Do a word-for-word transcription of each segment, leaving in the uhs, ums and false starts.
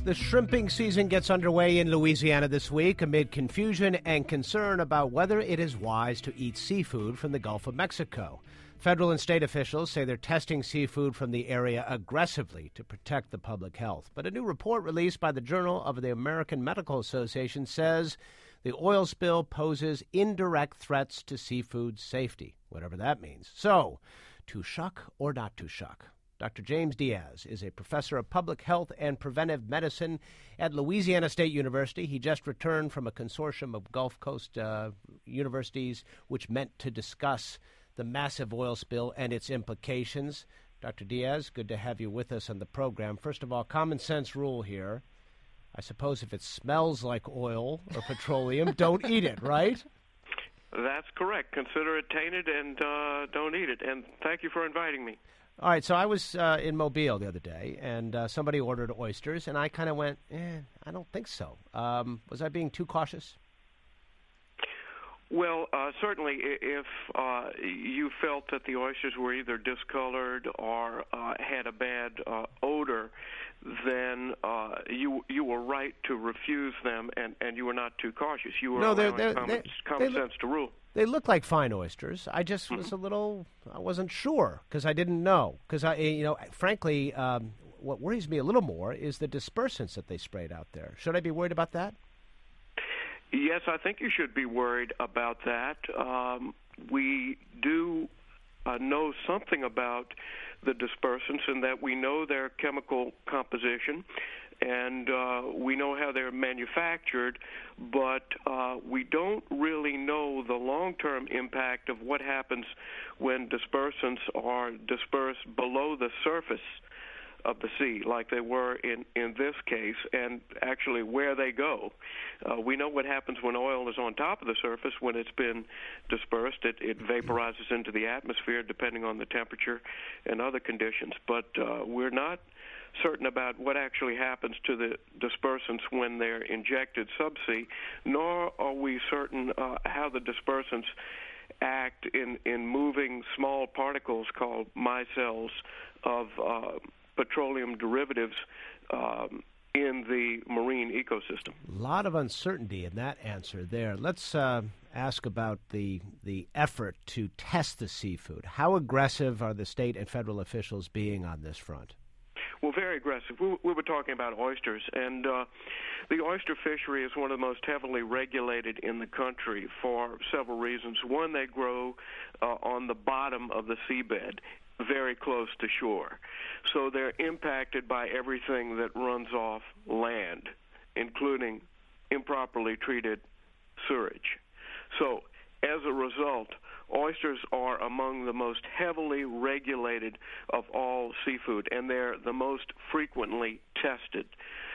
The shrimping season gets underway in Louisiana this week amid confusion and concern about whether it is wise to eat seafood from the Gulf of Mexico. Federal and state officials say they're testing seafood from the area aggressively to protect the public health. But a new report released by the Journal of the American Medical Association says the oil spill poses indirect threats to seafood safety, whatever that means. So, to shuck or not to shuck? Doctor James Diaz is a professor of public health and preventive medicine at Louisiana State University. He just returned from a consortium of Gulf Coast uh, universities, which meant to discuss the massive oil spill and its implications. Doctor Diaz, good to have you with us on the program. First of all, common sense rule here. I suppose if it smells like oil or petroleum, don't eat it, right? That's correct. Consider it tainted and uh, don't eat it. And thank you for inviting me. All right, so I was uh, in Mobile the other day, and uh, somebody ordered oysters, and I kind of went, eh, I don't think so. Um, was I being too cautious? Well, uh, certainly if uh, you felt that the oysters were either discolored or uh, had a bad uh, odor, then uh, you you were right to refuse them, and, and you were not too cautious. You were no, they're, allowing they're, common, they're, common they sense look, to rule. They look like fine oysters. I just was a little, I wasn't sure because I didn't know. Because, I, you know, frankly, um, what worries me a little more is the dispersants that they sprayed out there. Should I be worried about that? Yes, I think you should be worried about that. Um, we do uh, know something about the dispersants in that we know their chemical composition and uh, we know how they're manufactured, but uh, we don't really know the long-term impact of what happens when dispersants are dispersed below the surface of the sea, like they were in, in this case, and actually where they go. Uh, we know what happens when oil is on top of the surface. When it's been dispersed, it, it vaporizes into the atmosphere depending on the temperature and other conditions. But uh, we're not certain about what actually happens to the dispersants when they're injected subsea, nor are we certain uh, how the dispersants act in, in moving small particles called micelles of uh, petroleum derivatives um, in the marine ecosystem. A lot of uncertainty in that answer there. Let's uh, ask about the the effort to test the seafood. How aggressive are the state and federal officials being on this front? Well, very aggressive. We, we were talking about oysters, and uh, the oyster fishery is one of the most heavily regulated in the country for several reasons. One, they grow uh, on the bottom of the seabed, very close to shore. So they're impacted by everything that runs off land, including improperly treated sewage. So as a result, oysters are among the most heavily regulated of all seafood, and they're the most frequently tested.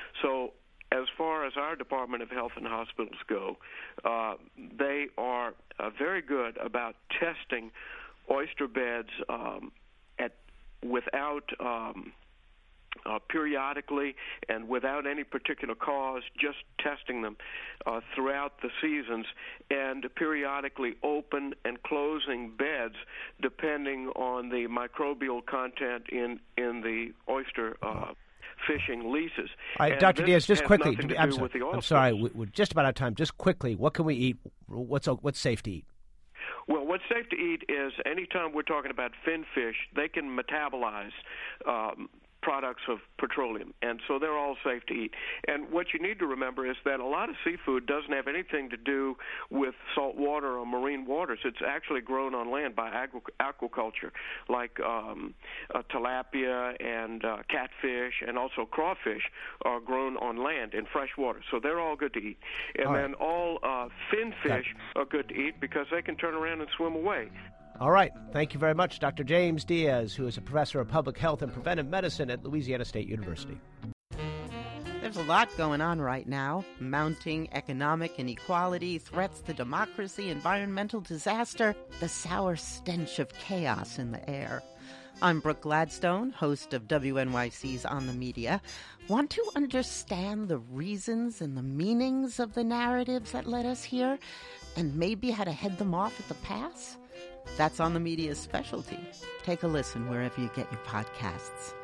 So as far as our Department of Health and Hospitals go, uh, they are uh, very good about testing oyster beds um, at without um, uh, periodically and without any particular cause, just testing them uh, throughout the seasons, and periodically open and closing beds depending on the microbial content in, in the oyster uh, fishing leases. All right, Doctor Diaz, just quickly, I'm, sorry, I'm sorry, we're just about out of time. Just quickly, what can we eat? What's what's safe to eat? Well, what's safe to eat is anytime we're talking about fin fish, they can metabolize um, products of petroleum, and so they're all safe to eat. And what you need to remember is that a lot of seafood doesn't have anything to do with salt water or marine waters. It's actually grown on land by agri- aquaculture, like um, uh, tilapia and uh, catfish, and also crawfish are grown on land in fresh water. So they're all good to eat. And all then right. all uh, fin fish are good to eat because they can turn around and swim away. All right. Thank you very much, Doctor James Diaz, who is a professor of public health and preventive medicine at Louisiana State University. There's a lot going on right now. Mounting economic inequality, threats to democracy, environmental disaster, the sour stench of chaos in the air. I'm Brooke Gladstone, host of W N Y C's On the Media. Want to understand the reasons and the meanings of the narratives that led us here, and maybe how to head them off at the pass? That's On the Media's specialty. Take a listen wherever you get your podcasts.